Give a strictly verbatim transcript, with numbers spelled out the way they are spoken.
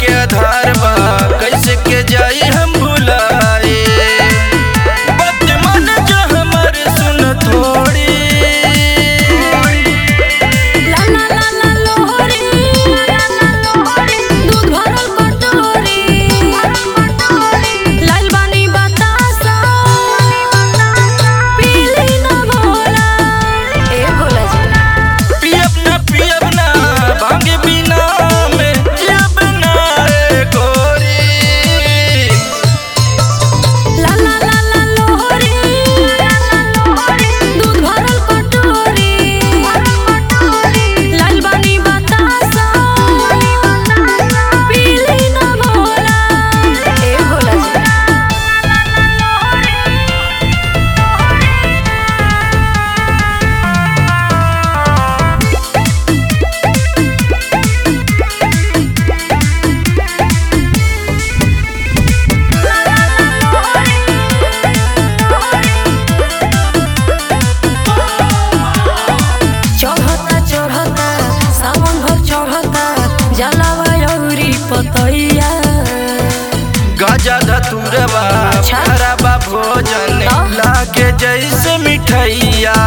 के आधार बा कैसे के जाई हम भुलाए बात मन जो हमारे सुन थोड़ी ला ला ला ला लोहरी दूध भरल कटोरी लाल बानी बतासा पीली ना भोला ए भोला जी पियब ना पियब ना भांग बिना में जियब ना रे गोरी ला ला ला ला लोहरी दूध भरल कटोरी लाल बानी बतासा पीली ना भोला ए भोला जी चढ़ता चढ़ता सावन भर चढ़ता जलावा अउरी पतैया गाजा धतूरबा अच्छा। खराबा भोजन हाँ। लागे जैसे मिठैया